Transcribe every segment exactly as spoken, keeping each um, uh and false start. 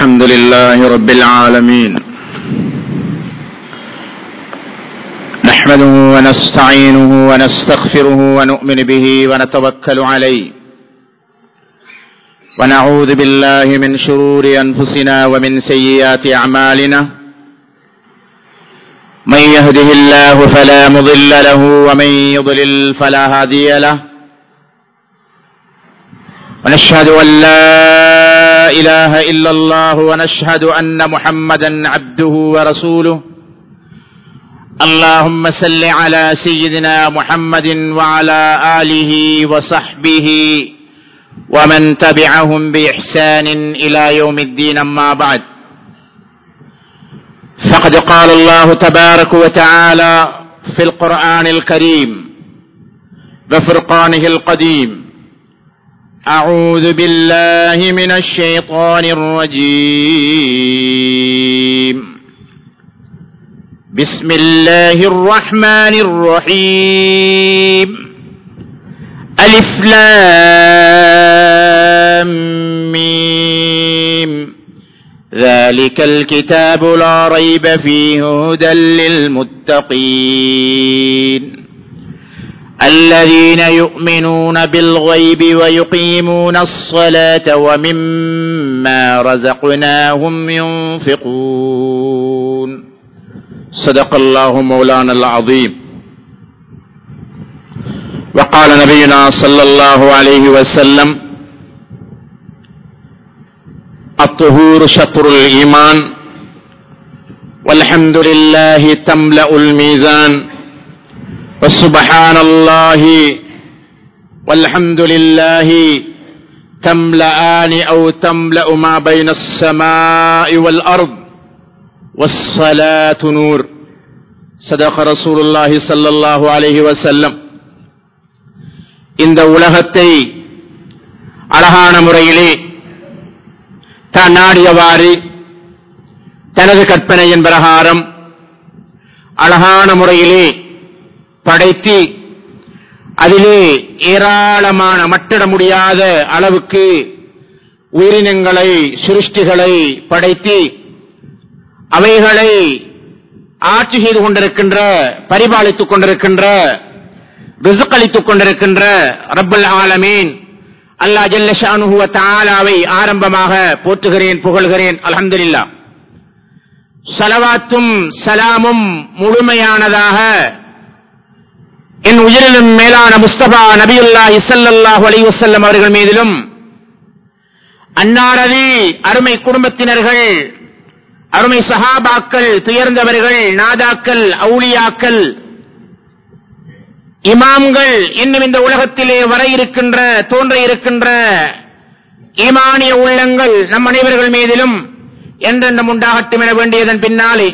الحمد لله رب العالمين نحمده ونستعينه ونستغفره ونؤمن به ونتوكل عليه ونعوذ بالله من شرور أنفسنا ومن سيئات أعمالنا من يهده الله فلا مضل له ومن يضلل فلا هادي له ونشهد أن لا إله إلا الله ونشهد أن محمدا عبده ورسوله اللهم صل على سيدنا محمد وعلى آله وصحبه ومن تبعهم بإحسان إلى يوم الدين أما بعد فقد قال الله تبارك وتعالى في القرآن الكريم وفرقانه القديم أعوذ بالله من الشيطان الرجيم بسم الله الرحمن الرحيم ألف لام ميم ذلك الكتاب لا ريب فيه هدى للمتقين الذين يؤمنون بالغيب ويقيمون الصلاة ومما رزقناهم ينفقون صدق الله مولانا العظيم وقال نبينا صلى الله عليه وسلم الطهور شطر الإيمان والحمد لله تملأ الميزان وسبحان الله والحمد لله تملأان أو تملأ ما بين السماء والأرض والصلاة نور صدق رسول الله صلى الله عليه وسلم இந்த உலகத்தை அழகான முறையிலே தான் நாடியவாறு தனது கற்பனையின் பிரகாரம் அழகான முறையிலே படைத்து அதிலே ஏராளமான மட்டிட முடியாத அளவுக்கு உயிரினங்களை சிருஷ்டிகளை படைத்து அவைகளை ஆட்சி செய்து கொண்டிருக்கின்ற பரிபாலித்துக் கொண்டிருக்கின்ற ரிஸ்க் அளித்துக் கொண்டிருக்கின்ற ரப்பல் ஆலமீன் அல்லாஹ் ஜல்ல ஷானுஹு வ தஆலாவை ஆரம்பமாக போற்றுகிறேன், புகழ்கிறேன். அல்ஹம்துலில்லாஹ். ஸலவாத்தும் ஸலாமும் முழுமையானதாக என் உயிரிலும் மேலான முஸ்தபா நபியுல்லாஹி ஸல்லல்லாஹு அலைஹி வஸல்லம் அவர்கள் மீதிலும் அன்னாரது அருமை குடும்பத்தினர்கள், அருமை சஹாபாக்கள், துயர்ந்தவர்கள், நாதாக்கள், அவுலியாக்கள், இமாம்கள், இன்னும் இந்த உலகத்திலே வர இருக்கின்ற தோன்ற இருக்கின்ற ஈமானிய உள்ளங்கள் நம் அனைவர்கள் மீதிலும் என்றென்றும் உண்டாகட்டும் என வேண்டியதன் பின்னாலே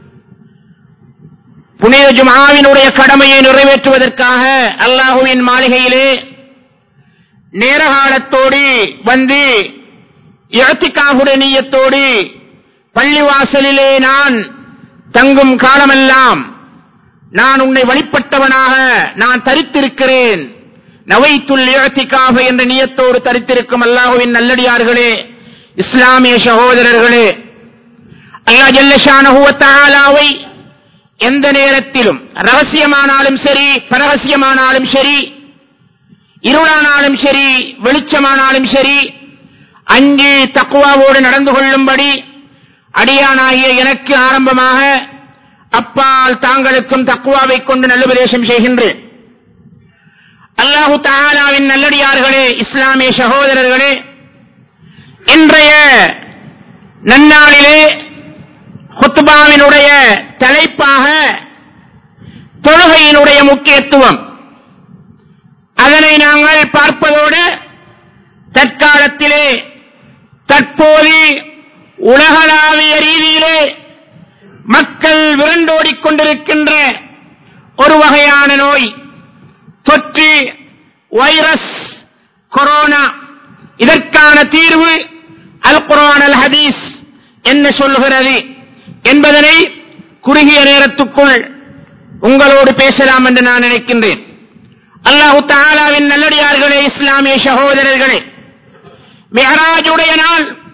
புனித ஜும்ஆவினுடைய கடமையை நிறைவேற்றுவதற்காக அல்லாஹுவின் மாளிகையிலே நேரகாலத்தோடு வந்து இஅ்திகாஃபுடைய நிய்யத்தோடு பள்ளிவாசலிலே நான் தங்கும் காலமெல்லாம் நான் உன்னை வழிபட்டவனாக நான் தரித்திருக்கிறேன், நவைத்துல் இஅ்திகாஃப என்ற நியத்தோடு தரித்திருக்கும் அல்லாஹ்வின் நல்லடியார்களே, இஸ்லாமிய சகோதரர்களே, அல்லாஹ் ஜல்ல ஷானஹு வ தஆலாவை எந்த நேரத்திலும் ரகசியமானாலும் சரி, பரகசியமானாலும் சரி, இருளானாலும் சரி, வெளிச்சமானாலும் சரி, அங்கே தக்வாவோடு நடந்து கொள்ளும்படி அடியானாகிய எனக்கு ஆரம்பமாக அப்பால் தாங்களுக்கும் தக்வாவை கொண்டு நல்லுபதேசம் செய்கின்றேன். அல்லாஹு தஆலாவின் நல்லடியார்களே, இஸ்லாமிய சகோதரர்களே, இன்றைய நன்னாளிலே குத்பாவினுடைய தலைப்பாக தொழுகையினுடைய முக்கியத்துவம், அதனை நாங்கள் பார்ப்பதோடு தற்காலத்திலே தற்போது உலகளாவிய ரீதியிலே மக்கள் விரண்டோடிக் கொண்டிருக்கின்ற ஒரு வகையான நோய், தொற்று வைரஸ் கொரோனா, இதற்கான தீர்வு அல் குர்ஆன் அல் ஹதீஸ் என்ன சொல்லுகிறது என்பதனை குறுகிய நேரத்துக்குள் உங்களோடு பேசலாம் என்று நான் நினைக்கின்றேன். அல்லாஹு தஆலாவின் நல்லடியார்களே, இஸ்லாமிய சகோதரர்களே, மிஅராஜுடைய நாள்,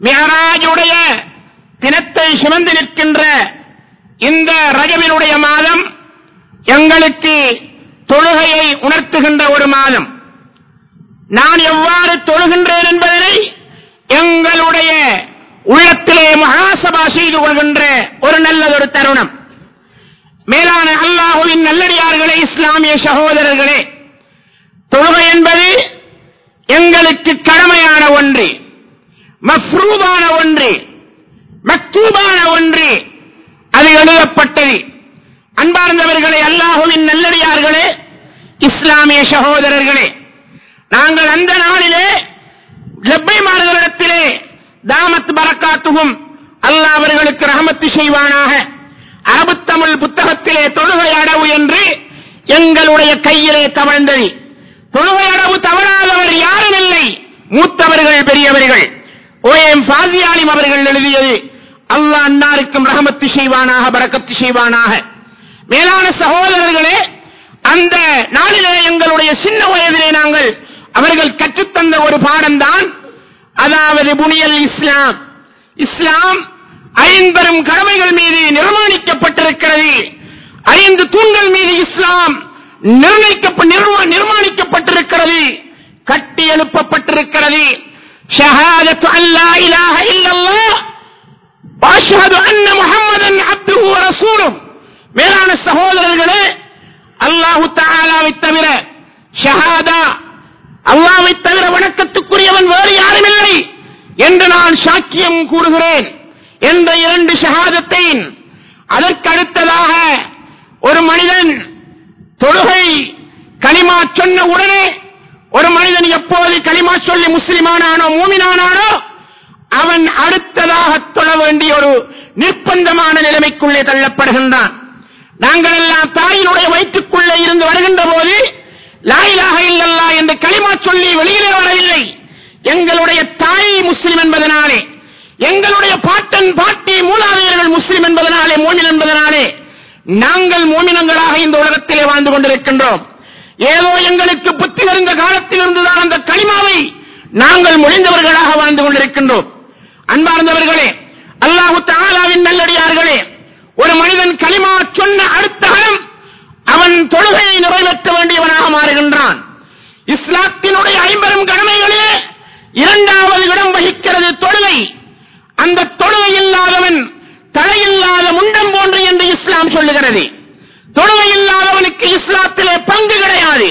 மிஅராஜுடைய தினத்தை சுமந்து நிற்கின்ற இந்த ரஜபினுடைய மாதம் எங்களுக்கு தொழுகையை உணர்த்துகின்ற ஒரு மாதம். நான் எவ்வாறு தொழுகின்றேன் என்பதனை எங்களுடைய உள்ளத்திலே முஹாசபா செய்து கொள்கின்ற ஒரு நல்லதொரு தருணம். மேலான அல்லாஹுவின் நல்லடியார்களே, இஸ்லாமிய சகோதரர்களே, தொழுகை என்பது எங்களுக்கு கடமையான ஒன்று, மஃப்ரூதான ஒன்று, மக்தூபான ஒன்று, அது எழுதப்பட்டது. அன்பார்ந்தவர்களே, அல்லாஹுவின் நல்லடியார்களே, இஸ்லாமிய சகோதரர்களே, நாங்கள் அந்த நாளிலே லப்பைமார்களிடத்திலே தாமத் பரக்காத்துகும் அல்லாஹ் அவர்களுக்கு ரஹமத்து செய்வானாக, அரபு தமிழ் புத்தகத்திலே தொழுகை அடவு என்று எங்களுடைய கையிலே தவழ்ந்தது. தொழுகை அடவு தவறாதவர் யாரும் இல்லை, மூத்தவர்கள் பெரியவர்கள். ஓ எம் ஃபாசியாலிம் அவர்கள் எழுதியது. அல்லாஹ் அன்னாருக்கும் ரஹமத்து செய்வானாக, பரக்கத்து செய்வானாக. மேலான சகோதரர்களே, அந்த நாளிலே எங்களுடைய சின்ன வயதிலே நாங்கள் அவர்கள் கற்றுத்தந்த ஒரு பாடம்தான், அதாவது புனியல் இஸ்லாம். இஸ்லாம் ஐம்பெரும் கடமைகள் மீது நிர்மாணிக்கப்பட்டிருக்கிறது. ஐந்து தூண்கள் மீது இஸ்லாம் நிர்மாணிக்கப்பட்டிருக்கிறது, கட்டி எழுப்பப்பட்டிருக்கிறது. ஷஹாதத்து அல்லா இலாஹ இல்லல்லாஹ் வ அஷ்ஹது அன்ன முஹம்மதன் அப்துஹு வ ரசூலுஹு. மேலான சகோதரர்களே, அல்லாஹ் தஆலாவை தவிர ஷஹாதா, அல்லாஹ்வை தவிர வணக்கத்துக்குரியவன் வேறு யாரும் இல்லை என்று நான் சாட்சியம் கூறுகிறேன் என்ற இரண்டு ஷஹாதத்தை, அதற்கு அடுத்ததாக ஒரு மனிதன் தொழுகை கலிமா சொன்ன உடனே, ஒரு மனிதன் எப்போது கலிமா சொல்லி முஸ்லிமானானோ மூமினானானோ அவன் அடுத்ததாக தொழ வேண்டிய ஒரு நிர்பந்தமான நிலைமைக்குள்ளே தள்ளப்படுகின்றான். நாங்கள் எல்லாம் தாயினுடைய வயிற்றுக்குள்ளே இருந்து வருகின்ற போது லா இலாஹ இல்லல்லாஹ் என்று கலிமா சொல்லி வெளியிலே வரவில்லை. எங்களுடைய தாய் முஸ்லிம் என்பதனாலே, எங்களுடைய பாட்டன் பாட்டி மூலாதையர்கள் முஸ்லிம் என்பதனாலே, மோமின் என்பதனாலே நாங்கள் மோமினங்களாக இந்த உலகத்திலே வாழ்ந்து கொண்டிருக்கின்றோம். ஏதோ எங்களுக்கு புத்தி வருந்த காலத்தில் இருந்துதான் அந்த கலிமாவை நாங்கள் மொழிந்தவர்களாக வாழ்ந்து கொண்டிருக்கின்றோம். அன்பார்ந்தவர்களே, அல்லாஹ் தஆலாவின் நல்லடியார்களே, ஒரு மனிதன் கலிமா சொன்ன அடுத்த கணம் அவன் தொழுகையை நிறைவேற்ற வேண்டியவனாக மாறுகின்றான். இஸ்லாத்தினுடைய ஐம்பெரும் கடமைகளிலே இரண்டாவது இடம் வகிக்கிறது தொழுகை. அந்த தொழுகை இல்லாதவன் தலையில்லாத முண்டம் போன்று என்று இஸ்லாம் சொல்லுகிறது. தொழுகை இல்லாதவனுக்கு இஸ்லாத்திலே பங்கு கிடையாது.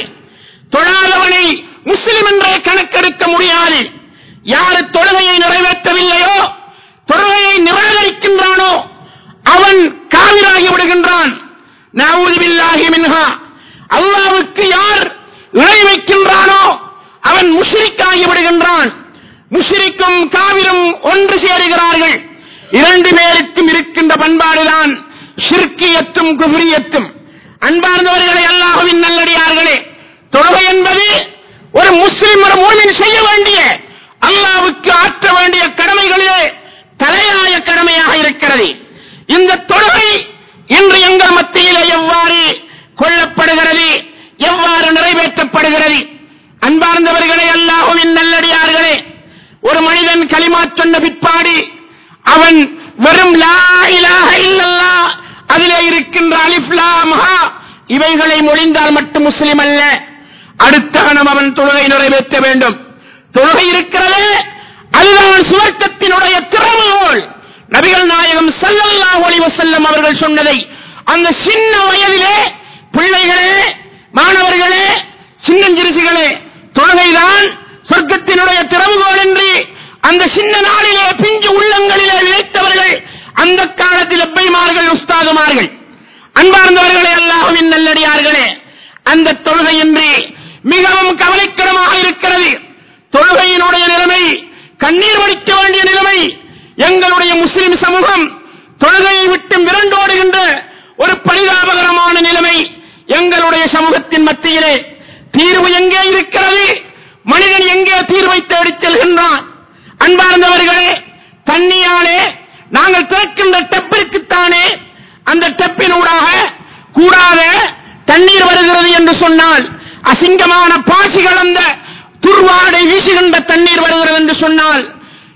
தொழாதவனை முஸ்லிம் என்றே கணக்கெடுக்க முடியாது. யாரு தொழுகையை நிறைவேற்றவில்லையோ, தொழுகையை நிராகரிக்கின்றானோ அவன் காவிராகி விடுகின்றான். நஊது பில்லாஹி மின்ஹா. அல்லாஹ்வுக்கு யார் இணை வைக்கின்றானோ அவன் முஷ்ரிக்காகி விடுகின்றான். முஷ்ரிக்கும் காவிரும் ஒன்று சேருகிறார்கள். இரண்டு பேருக்கும் இருக்கின்ற பண்பாடுதான் ஷிர்கியத்தும் குஃப்ரியத்தும். அன்பார்ந்தவர்களே, அல்லாஹ்வின் நல்லடியார்களே, தொழுகை என்பது ஒரு முஸ்லிம் ஒரு மூமின் செய்ய வேண்டிய, அல்லாஹ்வுக்கு ஆற்ற வேண்டிய கடமைகளிலே தலையாய கடமையாக இருக்கிறது. இந்த தொழுகை இன்று எங்கள் மத்தியிலே எவ்வாறு கொள்ளப்படுகிறது, எவ்வாறு நிறைவேற்றப்படுகிறது? அன்பார்ந்தவர்களே, அல்லாஹ்வின் நல்லடியார்களே, ஒரு மனிதன் கலிமா சொன்ன பிற்பாடு அவன் வெறும் லா இலாஹ இல்லல்லாஹ், அதிலே இருக்கின்ற அலிஃப் லாம் ஹா இவைகளை மொழிந்தால் மட்டும் முஸ்லிம் அல்ல. அடுத்த கணம் அவன் தொழுகை நிறைவேற்ற வேண்டும். தொழுகை இருக்கிறது, அதுதான் சுவர்க்கத்தினுடைய திறவுகோல். நபிகள் நாயகம் ஸல்லல்லாஹு அலைஹி வஸல்லம் அவர்கள் சொன்னதை அந்த சின்ன வயதிலே, பிள்ளைகளே, மாணவர்களே, சின்னஞ்சிறுசிகளே, தொழுகைதான் சொர்க்கத்தினுடைய திறவுகோல் என்று அந்த சின்ன நாளிலே பிஞ்சு உள்ளங்களிலே விளைத்தவர்கள் அந்த காலத்தில் அப்பைமார்கள், உஸ்தாதுமார்கள். அன்பார்ந்தவர்களே, அல்லாஹ்வின் நல்லடியார்களே, அந்த தொழுகை என்று மிகவும் கவலைக்கிடமாக இருக்கிறது. தொழுகையினுடைய நிலைமை, கண்ணீர் வடிக்க வேண்டிய நிலைமை. எங்களுடைய முஸ்லிம் சமூகம் தொழுகையை விட்டு மிரண்டோடுகின்ற ஒரு பரிதாபகரமான நிலைமை எங்களுடைய சமூகத்தின் மத்தியிலே. தீர்வு எங்கே இருக்கிறது? மனிதன் எங்கே தீர்வை தேடிச் செல்கின்றான்? அன்பார்ந்தவர்களே, தண்ணியாலே நாங்கள் கேட்கின்ற டெப்பிற்குத்தானே அந்த டெப்பினூடாக கூடாத தண்ணீர் வருகிறது என்று சொன்னால், அசிங்கமான பாசி கலந்த துர்வாடை வீசுகின்ற தண்ணீர் வருகிறது என்று சொன்னால்,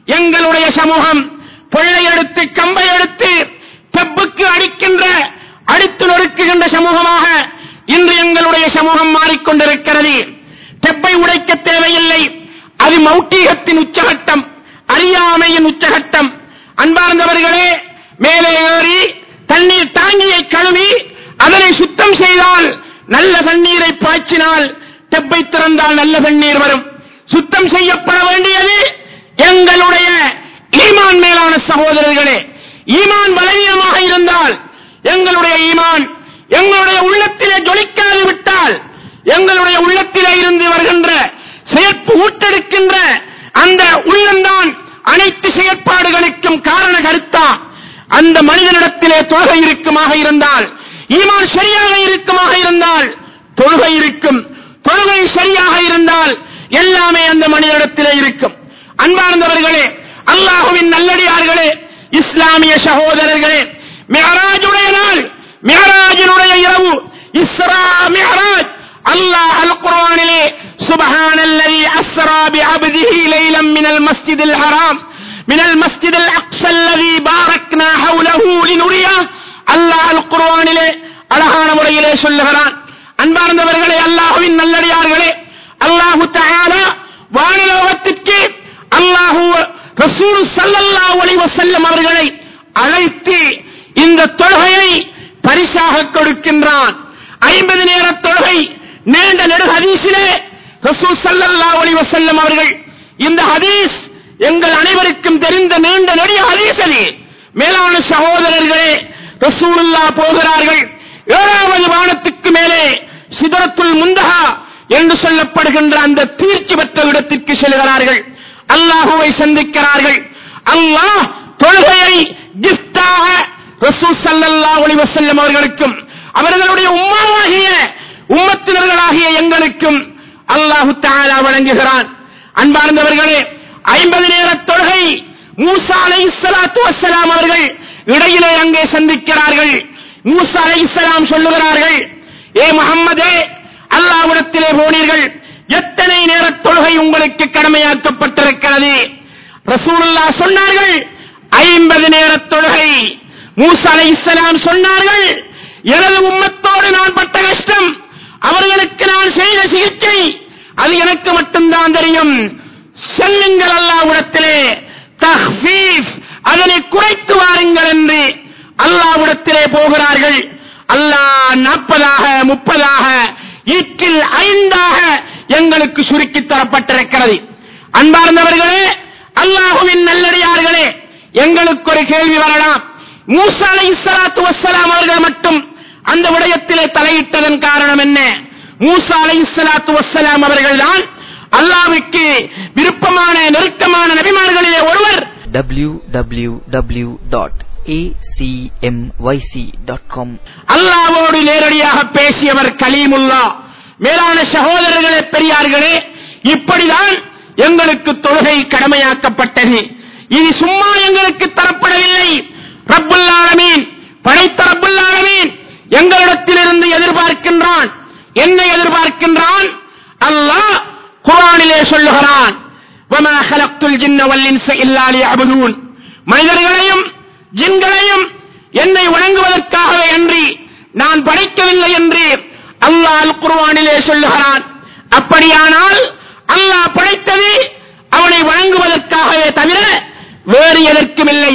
எங்களுடைய சமூகம் பொள்ளையெடுத்து கம்பை எடுத்து தெப்புக்கு அடிக்கின்ற அடித்து நொறுக்குகின்ற சமூகமாக இன்று எங்களுடைய சமூகம் மாறிக்கொண்டிருக்கிறது. தெப்பை உடைக்க தேவையில்லை, அது மௌட்டீகத்தின் உச்சகட்டம், அறியாமையின் உச்சகட்டம். அன்பார்ந்தவர்களே, மேலே ஏறி தண்ணீர் தாங்கியை கழுவி அதனை சுத்தம் செய்தால், நல்ல தண்ணீரை பாய்ச்சினால், தெப்பை திறந்தால் நல்ல தண்ணீர் வரும். சுத்தம் செய்யப்பட வேண்டியது எங்களுடைய ஈமான். மேலான சகோதரர்களே, ஈமான் பலவீனமாக இருந்தால், எங்களுடைய ஈமான் எங்களுடைய உள்ளத்திலே ஜொலிக்காது விட்டால், எங்களுடைய உள்ளத்திலே இருந்து வருகின்ற செயற்பு ஊட்டெடுக்கின்ற அந்த உள்ளம்தான் அனைத்து செயற்பாடுகளுக்கும் காரண கருத்தா. அந்த மனிதனிடத்திலே தொழுகை இருக்குமாக இருந்தால், ஈமான் சரியாக இருக்குமாக இருந்தால் தொழுகை இருக்கும். தொழுகை சரியாக இருந்தால் எல்லாமே அந்த மனிதனிடத்திலே இருக்கும். அன்பார்ந்தவர்களே, அல்லாஹுவின் நல்லடியார்களே, இஸ்லாமிய சகோதரர்களே, மிஅராஜுடைய நாள், மிஅராஜினுடைய இரவு, இஸ்ரா மிஅராஜ், அல்லாஹ் அல் குர்ஆனிலே சுப்ஹானல்லதி அஸ்ரா பிஅப்திஹி லைலன் மினல் மஸ்ஜிதில் ஹராம் மினல் மஸ்ஜிதில் அக்ஸா அல்லதி பாரக்னா ஹவ்லஹு லினுரியா, அல்லாஹ் அல் குர்ஆனிலே அழகான முறையிலே சொல்லுகிறான். அன்பார்ந்தவர்களே, அல்லாஹ்வின் நல்லடியார்களே, அல்லாஹ் தஆலா வானலோகத்திற்கு அல்லாஹ் ரசூல் ஸல்லல்லாஹு அலைஹி வஸல்லம் அவர்களை அழைத்து இந்த தொழுகையை பரிசாக கொடுக்கின்றான். ஐம்பது நேர தொழுகை நீண்ட நெடு ஹதீஸிலே ரசூல் ஸல்லல்லாஹு அலைஹி வஸல்லம் அவர்கள், இந்த ஹதீஸ் எங்கள் அனைவருக்கும் தெரிந்த நீண்ட நெடிய ஹதீஸ். அது மேலான சகோதரர்களே, ரசூலுல்லாஹ் போகிறார்கள் ஏழாவது வானத்துக்கு மேலே சிதறத்துல் முந்தஹா என்று சொல்லப்படுகின்ற அந்த தீர்ச்சி பெற்ற இடத்திற்கு செல்கிறார்கள். அல்லாஹுவை சந்திக்கிறார்கள். அல்லாஹ் தொழுகையை கிஃப்டாக ரசூல் ஸல்லல்லாஹு அலைஹி வஸல்லம் அவர்களுக்கும் அவர்களுடைய உம்மவாகிய உம்மத்தினர்களாகிய எங்களுக்கும் அல்லாஹ் தஆலா வழங்குகிறான். அன்பார்ந்தவர்களே, ஐம்பது நேர தொழுகை மூசா அலைஹிஸ்ஸலாத்து வஸ்ஸலாம் அவர்கள் இடையிலே அங்கே சந்திக்கிறார்கள். மூசா அலைஹிஸ்ஸலாம் சொல்லுகிறார்கள், ஏ முஹம்மதே, அல்லாஹ்விடத்திலே போனீர்கள், எத்தனை நேர தொழுகை உங்களுக்கு கடமையாக்கப்பட்டிருக்கிறது? ரசூலுல்லாஹ் சொன்னார்கள், ஐம்பது நேர தொழுகை. மூசா அலைஹிஸ்ஸலாம் சொன்னார்கள், எனது உம்மத்தோடு நான் பட்ட கஷ்டம், அவர்களுக்கு நான் செய்த சிகிச்சை, அது எனக்கு மட்டும்தான் தெரியும். செல்லுங்கள் அல்லாஹ்விடத்திலே, தஹ்ஃபீஃப், அதனை குறைத்து வாருங்கள் என்று அல்லாஹ்விடத்திலே போகிறார்கள். அல்லாஹ் நாற்பதாக முப்பதாக ஈட்டில் ஐந்தாக எங்களுக்கு சுருக்கி தரப்பட்டிருக்கிறது. அன்பார்ந்தவர்களே, அல்லாஹுவின் நல்லடியார்களே, எங்களுக்கு ஒரு கேள்வி வரலாம். மூசா அலைஹிஸ்ஸலாத்து வஸ்ஸலாம் அவர்கள் மட்டும் அந்த விடயத்திலே தலையிட்டதன் காரணம் என்ன? மூசா அலைஹிஸ்ஸலாத்து வஸ்ஸலாம் அவர்கள் தான் அல்லாஹ்வுக்கு விருப்பமான நெருக்கமான நபிமார்களிலே ஒருவர். W W W dot A C M Y C dot com. அல்லாஹ்வோடு நேரடியாக பேசியவர் கலீமுல்லாஹ். மேலான சகோதரர்களே, பெரியார்களே, இப்படிதான் எங்களுக்கு தொழுகை கடமையாக்கப்பட்டது. இது சும்மா எங்களுக்கு தரப்படவில்லை. ரப்புல் ஆலமீன், படைத்த ரப்புல் ஆலமீன் எங்களிடத்திலிருந்து எதிர்பார்க்கின்றான். என்ன எதிர்பார்க்கின்றான்? அல்லாஹ் குர்ஆனிலே சொல்லுகிறான், வமா ஹலக்துல் ஜின்ன வல் இன்ஸ இல்லா லியஅபுதூன், மனிதர்களையும் ஜின்களையும் என்னை வணங்குவதற்காகவே அன்றி நான் படைக்கவில்லை என்று அல்லாஹ் அல் குர்ஆனிலே சொல்லுகிறான். அப்படியானால் அல்லாஹ் படைத்தது அவனை வணங்குவதற்காகவே தவிர வேறு எதற்கும் இல்லை.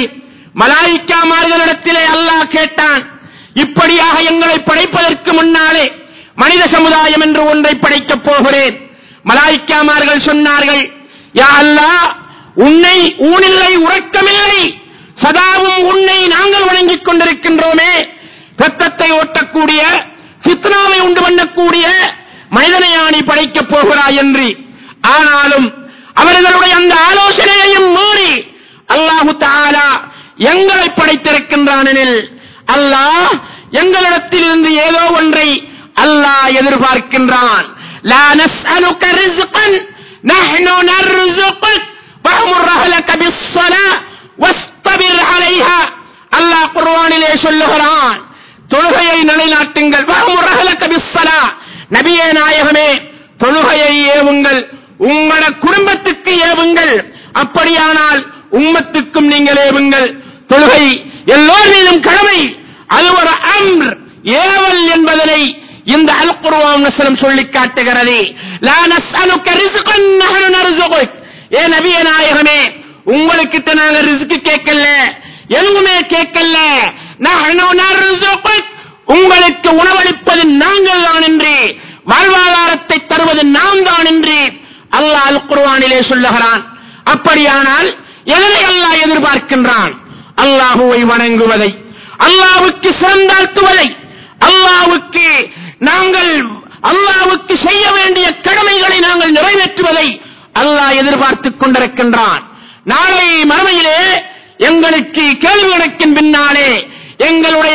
மலாயிக்காமார்களிடத்திலே அல்லாஹ் கேட்டான், இப்படியாக எங்களை படைப்பதற்கு முன்னாலே மனித சமுதாயம் என்று ஒன்றை படைக்கப் போகிறேன். மலாயிக்காமார்கள் சொன்னார்கள், யா அல்லாஹ், உன்னை ஊனில்லை, உறக்கமில்லை, சதாவும் உன்னை நாங்கள் வணங்கிக் கொண்டிருக்கின்றோமே, ரத்தத்தை ஓட்டக்கூடிய, ஃபித்னாவை உண்டு பண்ணக்கூடிய மனிதனையானி படைக்கப் போகிறாய் என்று. ஆனாலும் அவர்களுடைய அந்த ஆலோசனையையும் மீறி அல்லாஹு தஆலா எங்களை படைத்திருக்கின்றான் எனில், அல்லாஹ் எங்களிடத்தில் இருந்து ஏதோ ஒன்றை அல்லாஹ் எதிர்பார்க்கின்றான். லா நஸ்அலுக ரிஸ்கன் நஹ்னு நர்ஸுகுக் வஅமுர் அஹ்லக பிஸ்ஸலாஹ் வஸ்தபிர் அலைஹா. அல்லாஹ் குர்ஆனிலே சொல்லுகிறான், தொழுகையை நிலைநாட்டுங்கள். வஅமுர் அஹ்லக பிஸ்ஸலாஹ், நபியே நாயகமே, தொழுகையை ஏவுங்கள், உங்கள குடும்பத்துக்கு ஏவுங்கள். அப்படியானால் உம்மத்துக்கும் நீங்கள் ஏவுங்கள். தொழுகை எல்லோர் மீதும் கடமை, அது ஒரு அம்ர், ஏவல் என்பதனை இந்த அல் குர்ஆன் வசனம் சொல்லி காட்டுகிறது. லா நஸ்அலுக ரிஸ்கன் நஹ்னு நர்ஸுகுக். ஏ நபியே நாயகமே, உங்களுக்கு நாங்க ரிஸ்க் கேட்கல, எதுவுமே கேட்கல. நஹ்னு நர்ஸுகுக், உங்களுக்கு உணவளிப்பது நாங்கள் தான் என்று, வாழ்வாதாரத்தை தருவது நாம் தான் என்று அல்லாஹ் அல் குர்ஆனிலே சொல்லுகிறான். அப்படியானால் எதனை அல்லாஹ் எதிர்பார்க்கின்றான்? அல்லாஹுவை வணங்குவதை, அல்லாஹ்வுக்கு சிறந்தாழ்த்துவதை, அல்லாஹ்வுக்கு நாங்கள் அல்லாஹ்வுக்கு செய்ய வேண்டிய கடமைகளை நாங்கள் நிறைவேற்றுவதை அல்லாஹ் எதிர்பார்த்துக் கொண்டிருக்கின்றான். நாளை மறுமையிலே எங்களுக்கு கேள்வி கணக்கின் பின்னாலே எங்களுடைய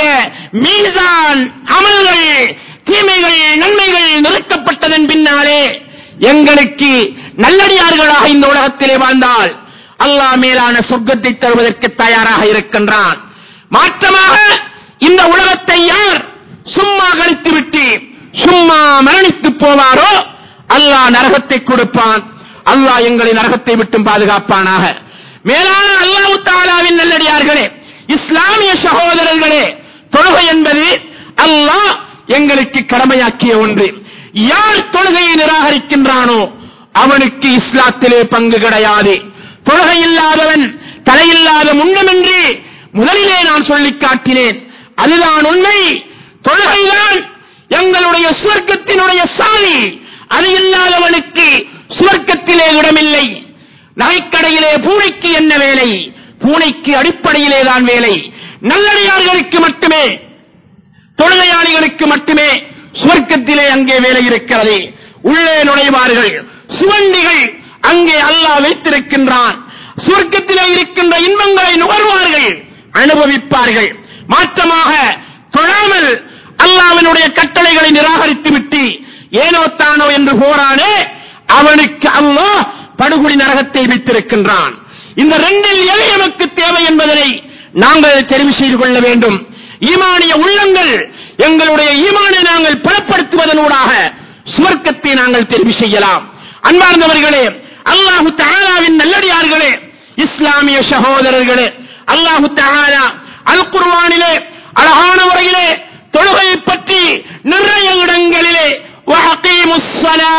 மீசான் அமல்கள், தீமைகள், நன்மைகள் நிறுத்தப்பட்டதன் பின்னாலே எங்களுக்கு நல்லடியார்களாக இந்த உலகத்திலே வாழ்ந்தால் அல்லாஹ் மேலான சொர்க்கத்தை தருவதற்கு தயாராக இருக்கின்றான். மாற்றமாக இந்த உலகத்தை யார் சும்மா கழித்துவிட்டு சும்மா மரணித்து போவாரோ அல்லாஹ் நரகத்தை கொடுப்பான். அல்லாஹ் எங்களை நரகத்தை விட்டும் பாதுகாப்பானாக. மேலான அல்லாஹ் தஆலாவின் நல்லடியார்களே, இஸ்லாமிய சகோதரர்களே, தொழுகை என்பது அல்லாஹ் எங்களுக்கு கடமையாக்கிய ஒன்று. யார் தொழுகையை நிராகரிக்கின்றானோ அவனுக்கு இஸ்லாத்திலே பங்கு கிடையாது. தொழுகை இல்லாதவன் தலையில்லாத முன்னம் என்று முதலிலே நான் சொல்லிக் காட்டினேன். அதுதான் உண்மை. தொழுகைதான் எங்களுடைய சுவர்க்கத்தினுடைய சாவி. அது இல்லாதவனுக்கு சுவர்க்கத்திலே இடமில்லை. நகைக்கடையிலே பூனைக்கு என்ன வேலை? பூனைக்கு அடிப்படையிலே தான் வேலை. நல்லடியார்களுக்கு மட்டுமே, தொழுகையாளிகளுக்கு மட்டுமே சுவர்க்கத்திலே அங்கே வேலை இருக்கிறது. உள்ளே நுழைவார்கள், சுவண்டிகள் அங்கே அல்லாஹ் வைத்திருக்கின்றான். சுவர்க்கத்திலே இருக்கின்ற இன்பங்களை நுகர்வார்கள், அனுபவிப்பார்கள். மாற்றமாக தொழாமல் அல்லாஹ்வினுடைய கட்டளைகளை நிராகரித்து விட்டு ஏனோ தானோ என்று போரானே அவனுக்கு அல்லாஹ் படுகொலி நரகத்தை வைத்திருக்கின்றான். இந்த ரெண்டில் எது நமக்கு தேவை என்பதனை நாங்கள் தெரிவு செய்து கொள்ள வேண்டும். ஈமானிய உள்ளங்கள், எங்களுடைய ஈமானை நாங்கள் பலப்படுத்துவதனூடாக சுவர்க்கத்தை நாங்கள் தெரிவு செய்யலாம். அன்பார்ந்தவர்களே, அல்லாஹு தஆலாவின் நல்லடியார்களே, இஸ்லாமிய சகோதரர்களே, அல்லாஹு தஆலா அல் குர்ஆனிலே அழகான முறையிலே தொழுகையை பற்றி நிறைய இடங்களிலே வஅகீமுஸ்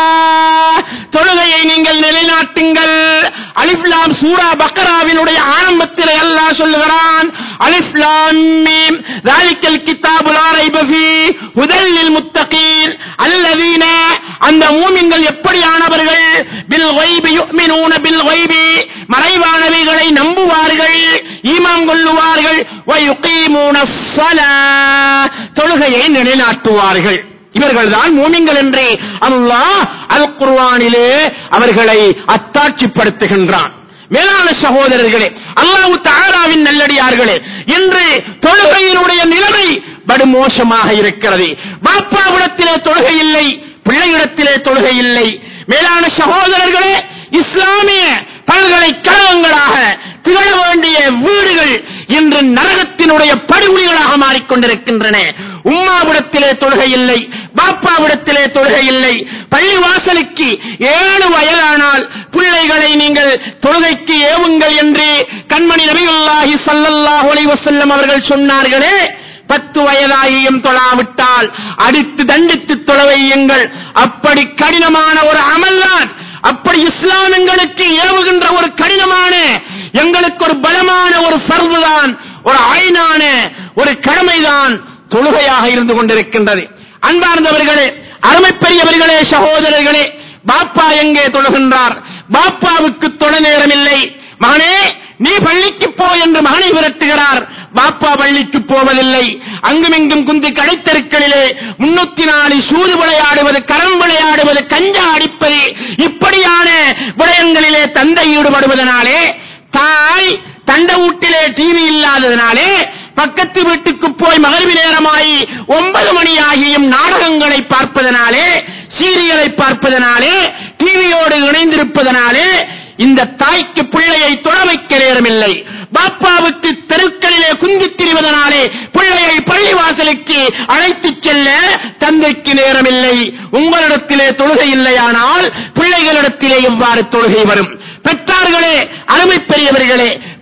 ஸலாஹ், தொழுகையை நீங்கள் நிலைநாட்டுங்கள். அலிஃப் லாம் சூரா பக்ராவினுடைய ஆரம்பத்திலே அல்லாஹ் சொல்லுகிறான், அலிஃப் லாம் மீம் ذَلِكَல் கிதாபு லா ரைப ஃபீஹ் ஹுதல் லில் முத்தகீன் அல்லதீன, அந்த மூமின்கள் எப்படியானவர்கள்? பில் கைபி யுமினூன பில் கைபி, மறைவானவைகளை நம்புவார்கள், ஈமான் கொள்ளுவார்கள். வ யுகீமூனஸ் ஸலாஹ், தொழுகையை நிலைநாட்டுவார்கள். இவர்கள்தான் மூமின்கள் என்று அல்லாஹ் அல் குர்ஆனிலே அவர்களை அத்தாட்சிப்படுத்துகின்றான். மேலான சகோதரர்களே, அல்லாஹ் தஆலாவின் நல்லடியார்களே, இன்று தொழுகையினுடைய நிலைமை படுமோசமாக இருக்கிறது. பாப்பாவிடத்திலே தொழுகை இல்லை, பிள்ளையிடத்திலே தொழுகை இல்லை. மேலான சகோதரர்களே, இஸ்லாமிய பல்கலைக்கழகங்களாக திகழ வேண்டிய வீடுகள் இன்று நரகத்தினுடைய படுகொலிகளாக மாறிக்கொண்டிருக்கின்றன. உம்மாவிடத்திலே தொழுகை இல்லை, பாப்பாவிடத்திலே தொழுகை இல்லை. பள்ளிவாசலுக்கு ஏழு வயதானால் பிள்ளைகளை நீங்கள் தொழுகைக்கு ஏவுங்கள் என்று கண்மணி நபியுல்லாஹி ஸல்லல்லாஹு அலைஹி வஸல்லம் அவர்கள் சொன்னார்களே, பத்து வயதாகியும் தொழாவிட்டால் அடித்து தண்டித்து தொழ வையுங்கள். அப்படி கடினமான ஒரு அமல்தான், அப்படி இஸ்லாம் எங்களுக்கு ஏவுகின்ற ஒரு கடினமான, எங்களுக்கு ஒரு பலமான ஒரு ஃபர்து தான், ஒரு ஐனான ஒரு கடமைதான் தொழுகையாக இருந்து கொண்டிருக்கின்றது. அன்பார்ந்தவர்களே, அருமை பெரியவர்களே, சகோதரர்களே, பாப்பா எங்கே தொழுகின்றார்? பாப்பாவுக்கு தொழ நேரமில்லை. மகனே, நீ பள்ளிக்கு போ என்று மகனை விரட்டுகிறார். பாப்பா பள்ளிக்கு போவதில்லை. அங்குமிங்கும் குந்தி கடைத்தெருக்களிலே முன்னூத்தி நாலு சூது விளையாடுவது, கரம் விளையாடுவது, கஞ்சா அடிப்பது, இப்படியான விடயங்களிலே தந்தை ஈடுபடுவதனாலே, தாய் தண்ட வீட்டிலே டிவி இல்லாததனாலே பக்கத்து வீட்டுக்கு போய் மகரிபு நேரமாகி ஒன்பது மணி ஆகியும் நாடகங்களை பார்ப்பதனாலே, சீரியலை பார்ப்பதனாலே, டிவியோடு இணைந்திருப்பதனாலே இந்த தாய்க்கு பிள்ளையை தொழ வைக்க நேரமில்லை. பாப்பாவுக்கு தெருக்களிலே குந்தித் திரிவதனாலே பிள்ளையை பள்ளிவாசலுக்கு அழைத்துச் செல்ல தந்தைக்கு நேரமில்லை. உங்களிடத்திலே தொழுகை இல்லையானால் பிள்ளைகளிடத்திலே எவ்வாறு தொழுகை வரும்? பெற்றார்களே, அருமை பெரியவர்களே,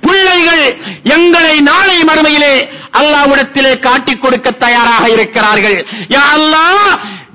பிள்ளைகள் எங்களை நாளை மறுமையிலே அல்லாஹ்விடத்திலே காட்டிக் கொடுக்க தயாராக இருக்கிறார்கள். யா அல்லாஹ்,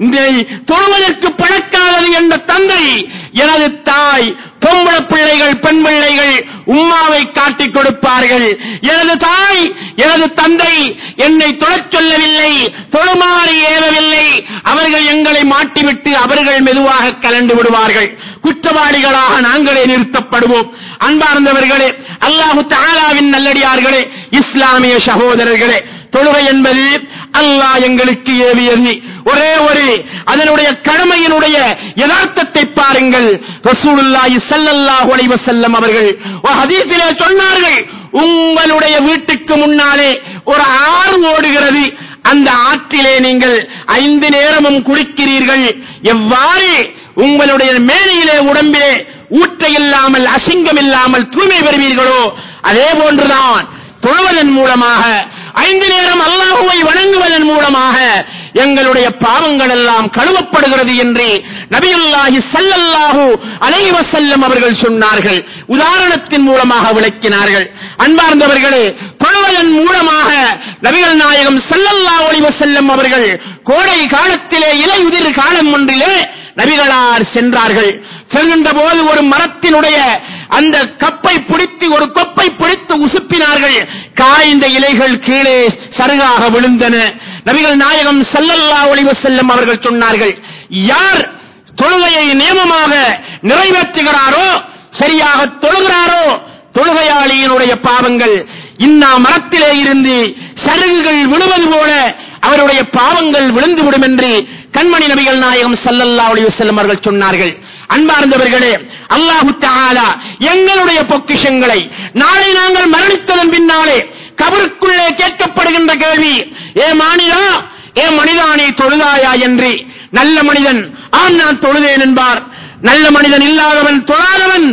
தொழுவதற்கு பழக்காதது என்ற தந்தை, எனது தாய், பொம்பளை பிள்ளைகள், பெண் பிள்ளைகள் உம்மாவை காட்டிக் கொடுப்பார்கள். எனது தாய், எனது தந்தை என்னை தொழச் சொல்லவில்லை, தொழுமாறு ஏவவில்லை, அவர்கள் எங்களை மாட்டிவிட்டு அவர்கள் மெதுவாக கலண்டு விடுவார்கள். குற்றவாளிகளாக நாங்களே நிறுத்தப்படுவோம். அன்பார்ந்தவர்களே, அல்லாஹு தஆலாவின் நல்லடியார்களே, இஸ்லாமிய சகோதரர்களே, தொழுகை என்பது அல்லாஹ் எங்களுக்கு ஏவியது. ஒரே ஒரு அதனுடைய கடமையினுடைய யதார்த்தத்தை பாருங்கள். ரசூலுல்லாஹி ஸல்லல்லாஹு அலைஹி வஸல்லம் அவர்கள் ஒரு ஹதீஸிலே சொன்னார்கள், உங்களுடைய வீட்டுக்கு முன்னாலே ஒரு ஆறு ஓடுகிறது, அந்த ஆற்றிலே நீங்கள் ஐந்து நேரமும் குளிக்கிறீர்கள். எவ்வாறு உங்களுடைய மேனியிலே உடம்பிலே ஊற்றை இல்லாமல், அசிங்கம் இல்லாமல் தூய்மை பெறுவீர்களோ அதே போன்றுதான் தொழுவதன் மூலமாக, ஐந்து நேரம் அல்லாஹுவை வணங்குவதன் மூலமாக எங்களுடைய பாவங்கள் எல்லாம் கழுவப்படுகிறது என்று நபியுல்லாஹி ஸல்லல்லாஹு அலைஹி வஸல்லம் அவர்கள் சொன்னார்கள். உதாரணத்தின் மூலமாக விளக்கினார்கள். அன்பார்ந்தவர்களே, தொழுவதன் மூலமாக நபிகள் நாயகம் ஸல்லல்லாஹு அலைஹி வஸல்லம் அவர்கள் கோடை காலத்திலே இலையுதிர் காலம் ஒன்றிலே நபிகளார் சென்றார்கள். செல்கின்ற போது ஒரு மரத்தினுடைய அந்த கப்பை பிடித்து, ஒரு கொப்பை பிடித்து உசுப்பினார்கள். காய்ந்த இலைகள் கீழே சருகாக விழுந்தன. நபிகள் நாயகம் ஸல்லல்லாஹு அலைஹி வஸல்லம் அவர்கள் சொன்னார்கள், யார் தொழுகையை நியமமாக நிறைவேற்றுகிறாரோ, சரியாக தொழுகிறாரோ, தொழுகையாளியினுடைய பாவங்கள் இன்னா மரத்திலே இருந்து சருகுகள் விழுவது போல அவருடைய பாவங்கள் விழுந்துவிடும் என்று கண்மணி நபிகள் நாயகம் ஸல்லல்லாஹு அலைஹி வஸல்லம் அவர்கள் சொன்னார்கள். அன்பார்ந்தவர்களே, அல்லாஹு தஆலா எங்களுடைய பொக்கிஷங்களை நாளை நாங்கள் மரணித்ததன் பின்னாலே கபருக்குள்ளே கேட்கப்படுகின்ற கேள்வி, ஏ மானிடா, ஏ மனிதா, நீ தொழுதாயா என்று. நல்ல மனிதன் ஆம் நான் தொழுதேன் என்பார். நல்ல மனிதன் இல்லாதவன், தொழாதவன்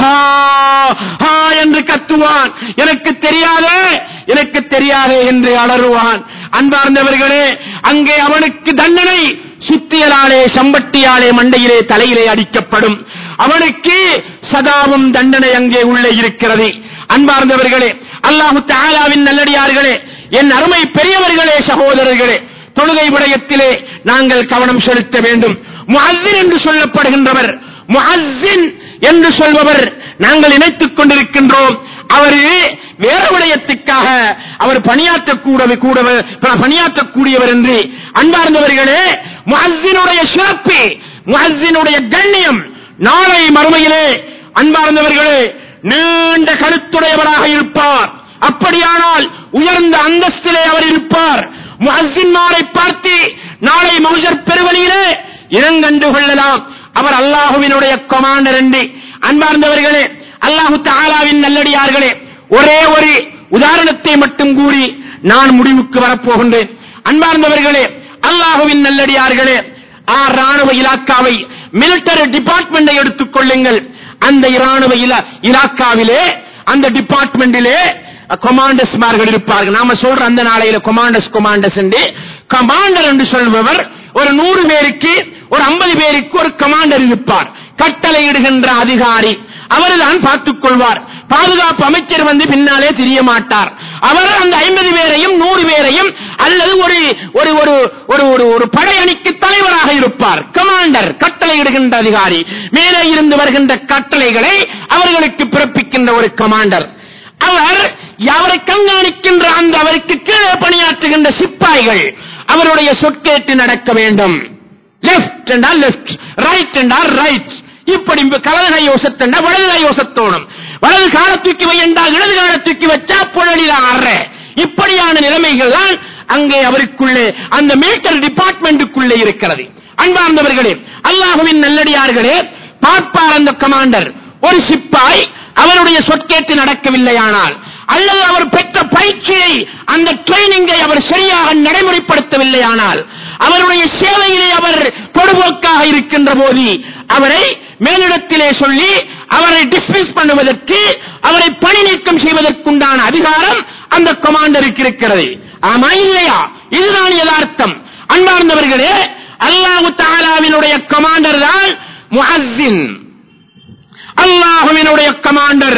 என்று கத்துவான். எனக்கு தெரியாதே, எனக்கு தெரியாதே என்று அலறுவான். அன்பார்ந்தவர்களே, அங்கே அவனுக்கு தண்டனை சுத்தியலாலே, சம்பட்டியாலே மண்டையிலே தலையிலே அடிக்கப்படும். அவனுக்கு சதாவும் தண்டனை அங்கே உள்ளே இருக்கிறது. அன்பார்ந்தவர்களே, அல்லாஹு தஆலாவின் நல்லடியார்களே, என் அருமை பெரியவர்களே, சகோதரர்களே, தொழுகை விடயத்திலே நாங்கள் கவனம் செலுத்த வேண்டும். முஅஸ்ஸின் என்று சொல்லப்படுகின்றவர், முஅஸ்ஸின் என்று சொல்பவர் நாங்கள் நினைத்துக் கொண்டிருக்கின்றோம் அவர் வேறு விடயத்துக்காக அவர் பணியாற்றக்கூட கூட பணியாற்றக்கூடியவர் என்று. அன்பார்ந்தவர்களே, முஅஸ்ஸினுடைய சிறப்பு, முஅஸ்ஸினுடைய கண்ணியம் நாளை மறுமையிலே அன்பார்ந்தவர்களே நீண்ட கருத்துடையவராக இருப்பார். அப்படியானால் உயர்ந்த அந்தஸ்திலே அவர் இருப்பார். முஅஸ்ஸின்மாரை பார்த்து நாளை மஹ்ஷர் பெருவழியிலே இனங்கண்டு கொள்ளலாம், அவர் அல்லாஹுவினுடைய கமாண்டர் என்று. அன்பார்ந்தவர்களே, அல்லாஹு தஆலாவின் நல்லடியார்களே, ஒரே ஒரு உதாரணத்தை மட்டும் கூறி நான் முடிவுக்கு வரப்போகின்றேன். அன்பார்ந்தவர்களே, அல்லாஹுவின் நல்லடியார்களே, ராணுவ இலாக்காவை, மிலிட்டரி டிபார்ட்மெண்டை எடுத்துக் கொள்ளுங்கள். அந்த ராணுவ இலாக்காவிலே, அந்த டிபார்ட்மெண்டிலே கமாண்டர்ஸ்மார்கள் இருப்பார்கள். நாம சொல்ற அந்த நாளையில கமாண்டர்ஸ் கமாண்டர்ஸ் என்று கமாண்டர் என்று சொல்பவர் ஒரு நூறு பேருக்கு, ஒரு ஐம்பது பேருக்கு ஒரு கமாண்டர் இருப்பார். கட்டளையிடுகின்ற அதிகாரி அவர்தான் பார்த்துக் கொள்வார். பாதுகாப்பு அமைச்சர் வந்து பின்னாலே தெரிய மாட்டார். அவர் அந்த ஐம்பது பேரையும் நூறு பேரையும் அல்லது ஒரு ஒரு ஒரு ஒரு ஒரு படையணிக்கு தலைவராக இருப்பார். கமாண்டர் கட்டளையிடுகின்ற அதிகாரி, மேலே இருந்து வருகின்ற கட்டளைகளை அவர்களுக்கு பிறப்பிக்கின்ற ஒரு கமாண்டர். அவர் அவரை கண்காணிக்கின்ற அந்த அவருக்கு கீழே பணியாற்றுகின்ற சிப்பாய்கள் அவருடைய சொற்கேட்டு நடக்க வேண்டும். லெப்ட் என்றால் லெப்ட், ரைட் என்றால் ரைட், இப்படி கலது கை யோசத்தா வலது கை யோசத்தோணும், வலது கால தூக்கி வை என்றால் இடது கால தூக்கி வச்சா புழலிதான் அற. இப்படியான நிலைமைகள் தான் அங்கே அவருக்குள்ளே அந்த மிலிட்டரி டிபார்ட்மெண்ட்டுக்குள்ளே இருக்கிறது. அன்பார்ந்தவர்களே, அல்லாஹுவின் நல்லடியார்களே, பார்ப்பார் அந்த கமாண்டர் ஒரு சிப்பாய் அவருடைய சொற்கேட்டு நடக்கவில்லையானால், அல்லது அவர் பெற்ற பயிற்சியை அந்த ட்ரைனிங்கை அவர் சரியாக நடைமுறைப்படுத்தவில்லையானால், அவருடைய சேவையிலே அவர் பொடுபோக்காக இருக்கின்ற போது அவரை மேலிடத்திலே சொல்லி அவரை டிஸ்மிஸ் பண்ணுவதற்கு, அவரை பணி நீக்கம் செய்வதற்குண்டான அதிகாரம் அந்த கமாண்டருக்கு இருக்கிறது. ஆமா இல்லையா? இதுதான் யதார்த்தம். அன்பார்ந்தவர்களே, அல்லாஹு தஆலாவினுடைய கமாண்டர் தான் முஅஸ்ஸின். அல்லாஹுவினுடைய கமாண்டர்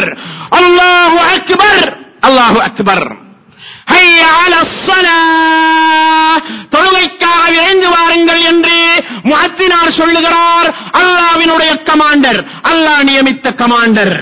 அல்லாஹு அக்பர், அல்லாஹு அக்பர், ஹய்ய அலஸ் ஸலாஹ், தொழுகைக்காக எழுந்து வாருங்கள் என்று முஅத்தினார் சொல்லுகிறார். அல்லாஹ்வினுடைய கமாண்டர், அல்லாஹ் நியமித்த கமாண்டர்.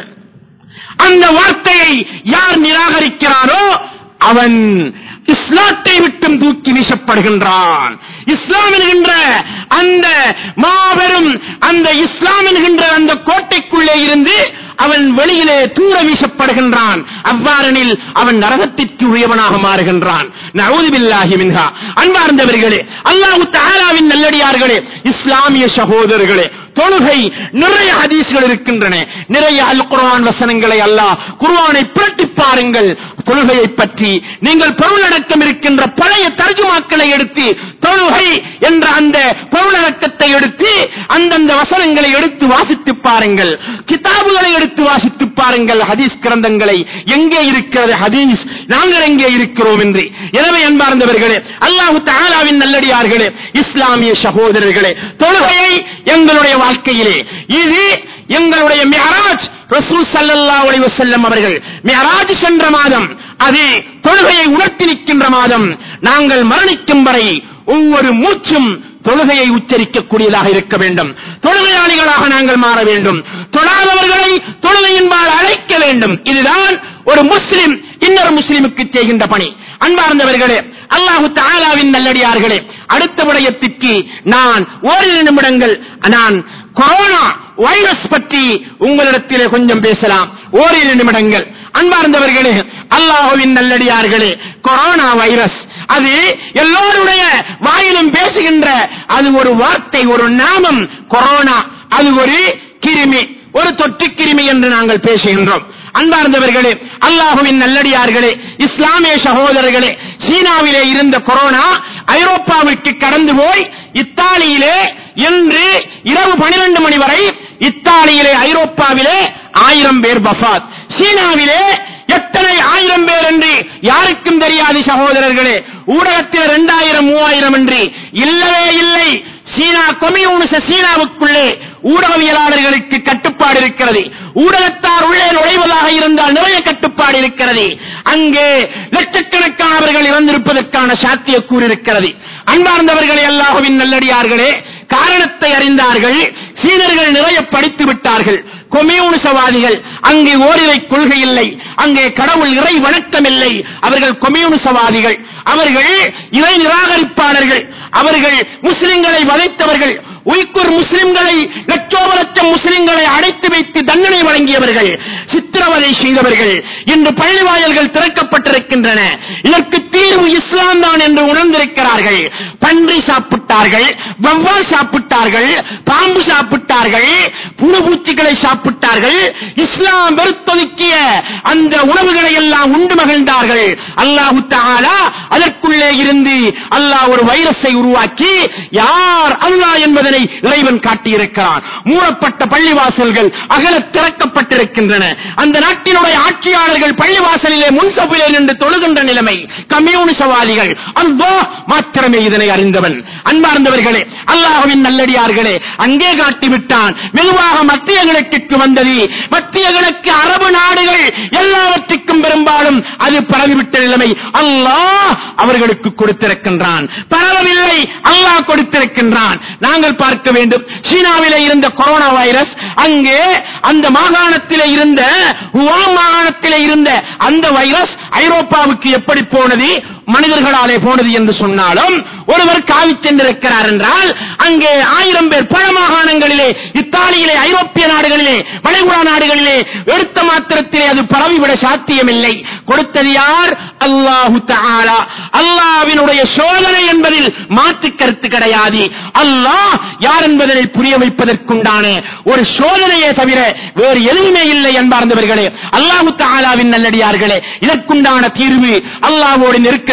அந்த வார்த்தையை யார் நிராகரிக்கிறாரோ அவன் இஸ்லாத்தை விட்டும் தூக்கி வீசப்படுகின்றான். இஸ்லாம் என்கின்ற அந்த மாபெரும் அந்த இஸ்லாம் என்கின்ற அந்த கோட்டைக்குள்ளே இருந்து அவன் வெளியிலே தூர வீசப்படுகின்றான். அவ்வாறெனில் அவன் நரகத்திற்கு உரியவனாக மாறுகின்றான். நஊது பில்லாஹி மின்ஹா. அன்பார்ந்தவர்களே, அல்லாஹ் தஆலாவின் நல்லடியார்களே, இஸ்லாமிய சகோதரர்களே, தொழுகை நிறைய ஹதீஸ்கள் இருக்கின்றன, நிறைய அல் குர்ஆன் வசனங்களை அல்லாஹ் குர்ஆனை புரட்டி பாருங்கள். தொழுகையை பற்றி நீங்கள் பொருளடக்கம் இருக்கின்ற பழைய தர்ஜுமாக்களை எடுத்து தொழுகை என்ற அந்த பொருளடக்கத்தை எடுத்து அந்தந்த வசனங்களை எடுத்து வாசித்து பாருங்கள். கிதாபுகளை எடுத்து வாசித்து பாருங்கள். ஹதீஸ் கிரந்தங்களை எங்கே இருக்கிறது ஹதீஸ், நாங்கள் எங்கே இருக்கிறோம் என்று. எனவே அன்பார்ந்தவர்களே, அல்லாஹ் தஆலாவின் நல்லடியார்களே, இஸ்லாமிய சகோதரர்களே, தொழுகையை எங்களுடைய வாழ்க்கையிலே இது எங்களுடைய மிஅராஜ். ரசூல் ஸல்லல்லாஹு அலைஹி வஸல்லம் அவர்கள் மிஅராஜ் சென்ற மாதம், அது தொழுகையை உணர்த்தி நிற்கின்ற மாதம். நாங்கள் மரணிக்கும் வரை ஒவ்வொரு மூச்சும் தொழுகையை உச்சரிக்கக்கூடியதாக இருக்க வேண்டும். தொழுகையாளிகளாக நாங்கள் மாற வேண்டும். தொழாதவர்களை தொழுகையின்பால் அழைக்க வேண்டும். இதுதான் ஒரு முஸ்லிம் இன்னொரு முஸ்லிமுக்கு செய்கின்ற பணி. அன்பார்ந்தவர்களே, அல்லாஹ் தஆலாவின் நல்லடியார்களே, அடுத்த விடயத்திற்கு நான் ஓரிரு நிமிடங்கள் நான் கொரோனா வைரஸ் பற்றி உங்களிடத்திலே கொஞ்சம் பேசலாம். ஓரிரு நிமிடங்கள். அன்பார்ந்தவர்களே, அல்லாஹ்வின் நல்லடியார்களே, கொரோனா வைரஸ் அது எல்லோருடைய வாயிலும் பேசுகின்ற அது ஒரு வார்த்தை, ஒரு நாமம். கொரோனா அது ஒரு கிருமி, ஒரு தொற்று கிருமி என்று நாங்கள் பேசுகின்றோம். அன்பார்ந்தவர்களே, அல்லாஹ்வின் நல்லடியார்களே, இஸ்லாமிய சகோதரர்களே, சீனாவிலே இருந்த கொரோனா ஐரோப்பாவிற்கு கடந்து போய் இத்தாலியிலே இன்று இரவு பனிரெண்டு மணி வரை இத்தாலியிலே ஐரோப்பாவிலே ஆயிரம் பேர் வஃபாத். சீனாவிலே எத்தனை ஆயிரம் பேர் என்று யாருக்கும் தெரியாது சகோதரர்களே. ஊடகத்தில் இரண்டாயிரம் மூவாயிரம் என்று இல்லவே இல்லை. சீனா கம்யூனிச சீனாவுக்குள்ளே ஊடகவியலாளர்களுக்கு கட்டுப்பாடு இருக்கிறது. ஊடகத்தார் உள்ளே நுழைவதாக இருந்தால் நிறைய கட்டுப்பாடு இருக்கிறது. அங்கே லட்சக்கணக்கானவர்கள் இறந்திருப்பதற்கான சாத்தியக்கூறு இருக்கிறது. அன்பார்ந்தவர்களே, அல்லாஹ்வின் நல்லடியார்களே, காரணத்தை அறிந்தார்கள். சீனர்கள் நிறைய படித்து விட்டார்கள். கம்யூனிசவாதிகள், அங்கே ஓரிரை கொள்கை இல்லை, அங்கே கடவுள் இறை வணக்கம் இல்லை. அவர்கள் கம்யூனிசவாதிகள், அவர்கள் இறை நிராகரிப்பாளர்கள், அவர்கள் முஸ்லிம்களை வதைத்தவர்கள், உய்குர் முஸ்லிம்களை லட்சோப லட்சம் முஸ்லிம்களை அடைத்து வைத்து தண்டனை வழங்கியவர்கள், சித்திரவதை செய்தவர்கள். இன்று பள்ளி வாயல்கள் திறக்கப்பட்டிருக்கின்றன. இதற்கு தீர்வு இஸ்லாம் தான் என்று உணர்ந்திருக்கிறார்கள். பன்றி சாப்பிட்டார்கள், வவ்வால் சாப்பிட்டார்கள், பாம்பு சாப்பிட்டார்கள், புழுபூச்சிகளை சாப்பிட்டார்கள். இஸ்லாம் வெறுத்தொதுக்கிய அந்த உணவுகளை எல்லாம் உண்டு மகிழ்ந்தார்கள். அல்லாஹ் தஆலா அதற்குள்ளே இருந்து அல்லாஹ் ஒரு வைரஸை உருவாக்கி யார் அல்லாஹ் என்பதனை இறைவன் காட்டியிருக்கிறான். மூடப்பட்ட பள்ளிவாசல்கள் அகல திறக்கப்பட்டிருக்கின்றன. அந்த நாட்டினுடைய ஆட்சியாளர்கள் பள்ளிவாசலிலே முன்சபிலே நின்று தொழுகின்ற நிலைமை. கம்யூனிசவாதிகள் அல்லாஹ் மாத்திரமே இதனை அறிந்தவன். அன்பார்ந்தவர்களே, அல்லாஹ்வின் நல்லடியார்களே, அங்கே காட்டிவிட்டான். மெதுவாக மத்திய கிழக்கு வந்தது. மத்திய கிழக்கு அரபு நாடுகள் எல்லாவற்றுக்கும் பெரும்பாலும் அது பரவிவிட்ட நிலைமை அல்லாஹ் அவர்களுக்கு கொடுத்திருக்கின்றான். பரவவில்லை, அல்லாஹ் கொடுத்திருக்கின்றான். நாங்கள் பார்க்க வேண்டும். சீனாவிலே இருந்த கொரோனா வைரஸ் அங்கே அந்த மாகாணத்திலே இருந்த ஹுவான் மாகாணத்திலே இருந்த அந்த வைரஸ் ஐரோப்பாவுக்கு எப்படி போனது, மனிதர்களாலே போனது என்று சொன்னாலும் ஒருவர் காவி சென்றிருக்கிறார் என்றால் அங்கே ஆயிரம் பேர் பல மாகாணங்களிலே, இத்தாலியிலே, ஐரோப்பிய நாடுகளிலே, வளைகுடா நாடுகளிலே எடுத்த மாத்திரத்திலே அது பரவிவிட சாத்தியமில்லை. கொடுத்தது யார்? அல்லாஹு தஆலா. அல்லாஹ்வினுடைய சோதனை என்பதில் மாற்று கருத்து கிடையாது. அல்லாஹ் யார் என்பதனை புரிய வைப்பதற்குண்டான ஒரு சோதனையே தவிர வேறு எதுவுமே இல்லை. என்பார்ந்தவர்களே, அல்லாஹு தஆலாவின் நல்லடியார்களே, இதற்குண்டான தீர்வு அல்லாஹ்வோடு நெருக்கத்தில்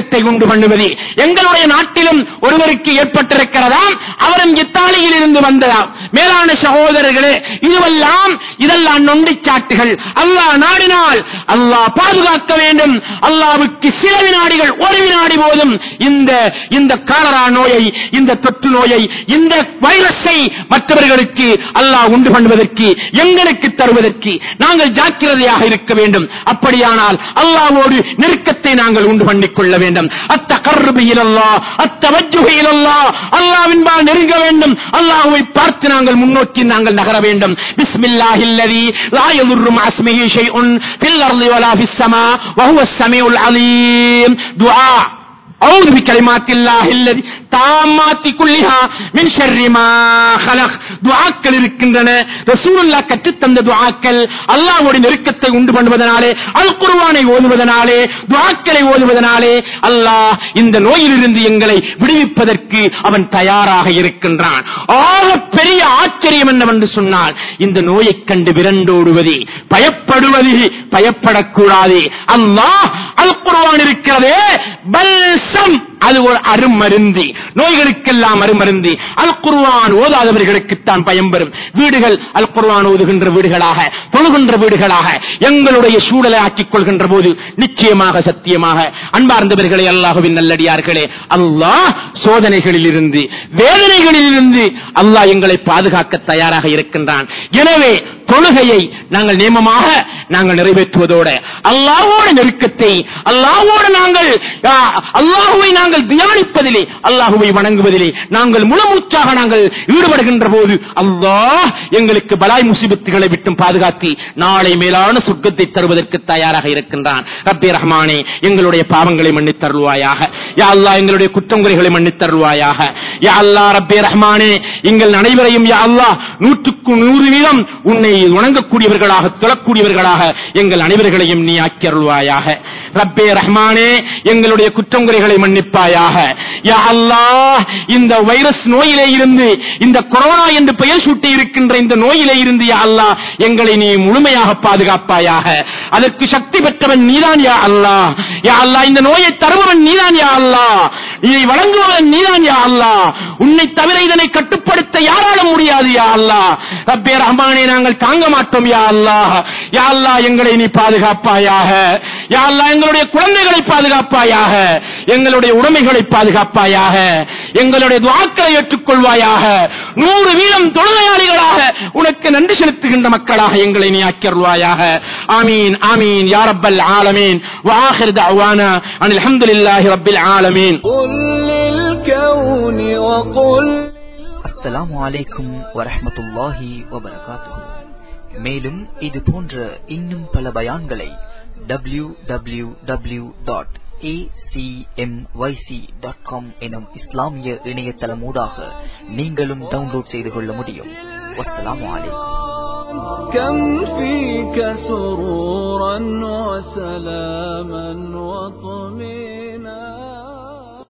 நெருக்கத்தை உண்டு பண்ணுவது. எங்களுடைய நாட்டிலும் ஒருவருக்கு ஏற்பட்டிருக்கிறதா, அவரும் இத்தாலியில் இருந்து வந்ததாம். மேலான சகோதரர்களே, இதுவெல்லாம் இதெல்லாம் நொண்டிச்சாட்டுகள். அல்லாஹ் நாடினால் அல்லாஹ் பாதுகாக்க வேண்டும். அல்லாஹ்வுக்கு சில வினாடிகள், ஒரு வினாடி போதும் இந்த இந்த காலரா நோயை, இந்த தொற்று நோயை, இந்த வைரஸை மற்றவர்களுக்கு அல்லாஹ் உண்டு பண்ணுவதற்கு, எங்களுக்கு தருவதற்கு நாங்கள் ஜாக்கிரதையாக இருக்க வேண்டும். அப்படியானால் அல்லாஹ்வோடு நெருக்கத்தை நாங்கள் உண்டு பண்ணிக் கொள்ள வேண்டும். அத்தகர்ருபு இலல்லாஹ், அத்தவஜ்ஜுஹு இலல்லாஹ், அல்லாஹ்வின்பால் நெருங்க வேண்டும். அல்லாஹ்வை பார்த்து நாங்கள் முன்னோக்கி நாங்கள் நகர வேண்டும். பிஸ்மில்லாஹில்லதி லா யதுர்ரு மஅ இஸ்மிஹி ஷைஉன் ஃபில் அர்தி வலா ஃபிஸ் ஸமா வஹுவஸ் ஸமீஉல் அலீம். துஆ அஊது பிகலிமாத்தில்லாஹில்லதி தாமாத்தி குல்லிஹா மின் ஷர்ரி மா ஹலக். துஆக்கள் இருக்கின்றன. ரசூலுல்லாஹ் கற்றுத் தந்த துஆக்கள் அல்லாஹ்வுடைய நெருக்கத்தை உண்டு பண்ணுவதனாலே, அல் குர்ஆனை ஓதுவதனாலே, துஆக்களை ஓதுவதனாலே அல்லாஹ் இந்த நோயிலிருந்து எங்களை விடுவிப்பதற்கு அவன் தயாராக இருக்கின்றான். ஆக பெரிய ஆச்சரியம் என்னவென்று சொன்னால், இந்த நோயை கண்டு விரண்டோடுவது, பயப்படுவது, பயப்படக்கூடாது. அல்லாஹ் அல் குர்ஆன் இருக்கிறதே, பல்சம், அது ஒரு அருமருந்து, நோய்களுக்கெல்லாம் அருமருந்து. அல் குர்ஆன் ஓதாதவர்களுக்குத்தான் பயம் வரும். வீடுகள் அல் குர்ஆன் ஓதுகின்ற வீடுகளாக, தொழுகின்ற வீடுகளாக எங்களுடைய சூழலை ஆக்கிக் கொள்கின்ற போது நிச்சயமாக சத்தியமாக அன்பார்ந்தவர்களே, அல்லாஹ்வின் நல்லடியார்களே, அல்லாஹ் சோதனைகளில் இருந்து, வேதனைகளில் இருந்து அல்லாஹ் எங்களை பாதுகாக்க தயாராக இருக்கின்றான். எனவே தொழுகையை நாங்கள் நியமமாக நாங்கள் நிறைவேற்றுவதோடு, அல்லாஹ்வோட நெருக்கத்தை, அல்லாஹ்வோடு நாங்கள் அல்லாஹ்வை நாங்கள் தியானிப்பதிலே, அல்லாஹ்வை வணங்குவதிலே நாங்கள் முழுமூச்சாக நாங்கள் ஈடுபடுகின்ற போது அல்லாஹ் எங்களுக்கு பலாய் முசீபத்துகளை விட்டும் பாதுகாத்து நாளை மேலான சொர்க்கத்தை தருவதற்கு தயாராக இருக்கின்றான். ரப்பே ரஹ்மானே, எங்களுடைய பாவங்களை மன்னித் தருள்வாயாக. யா அல்லாஹ் எங்களுடைய குற்றங்குறைகளை மன்னித் தருள்வாயாக. யா அல்லாஹ் ரப்பே ரஹ்மானே, எங்கள் அனைவரையும் யா அல்லாஹ் நூற்றுக்கு நூறு வீதம் உன்னை வணங்கக்கூடியவர்களாக, தொழக்கூடியவர்களாக எங்கள் அனைவர்களையும் நீ ஆக்கி அருள்வாயாக. ரப்பே ரஹ்மானே, எங்களுடைய குற்றங்குறைகளை மன்னிப்பாயாக. யா அல்லாஹ், இந்த வைரஸ் நோயிலே இருந்து, இந்த கொரோனா என்று பெயர் சூட்டி இருக்கின்ற இந்த நோயிலே இருந்து யா அல்லாஹ் எங்களை நீ முழுமையாக பாதுகாப்பாயாக. அதற்கு சக்தி பெற்றவன் நீதான் யா அல்லாஹ். யா அல்லாஹ், இந்த நோயை தருபவன் நீதான் யா அல்லாஹ். இதை வழங்குபவன் நீதான் யா அல்லாஹ். உன்னை தவிர இதனை கட்டுப்படுத்த யாராலும் முடியாது யா அல்லாஹ். ரப்பே ரஹ்மானே, நாங்கள் தாங்க மாட்டோம் யா அல்லாஹ். யா அல்லாஹ், எங்களை நீ பாதுகாப்பாயாக. யா அல்லாஹ், எங்களுடைய குழந்தைகளை பாதுகாப்பாயாக, எங்களுடைய உடைமைகளை பாதுகாப்பாயாக, எங்களுடைய துஆக்களை ஏற்றுக்கொள்வாயாக. நூறு வீதம் தொழுகையாளிகளாக உனக்கு நன்றி செலுத்துகின்ற மக்களாக எங்களை நீ ஆக்கியருள்வாயாக. ஆமீன் ஆமீன் யா ரப்பல் ஆலமீன். வ ஆகிரு தஅவானா அனில் ஹம்துலில்லாஹி ரப்பில் ஆலமீன். அஸ்ஸலாமு அலைக்கும் வரஹ்மத்துல்லாஹி வபரகாத்துஹு. மேலும் இது போன்ற இன்னும் பல பயான்களை W W W dot A C M Y C dot com எனும் இஸ்லாமிய இணையதளமூடாக நீங்களும் டவுன்லோட் செய்து கொள்ள முடியும். வஸ்ஸலாமு அலைக்கும். كم فيك سرورا وسلاما وطمئنا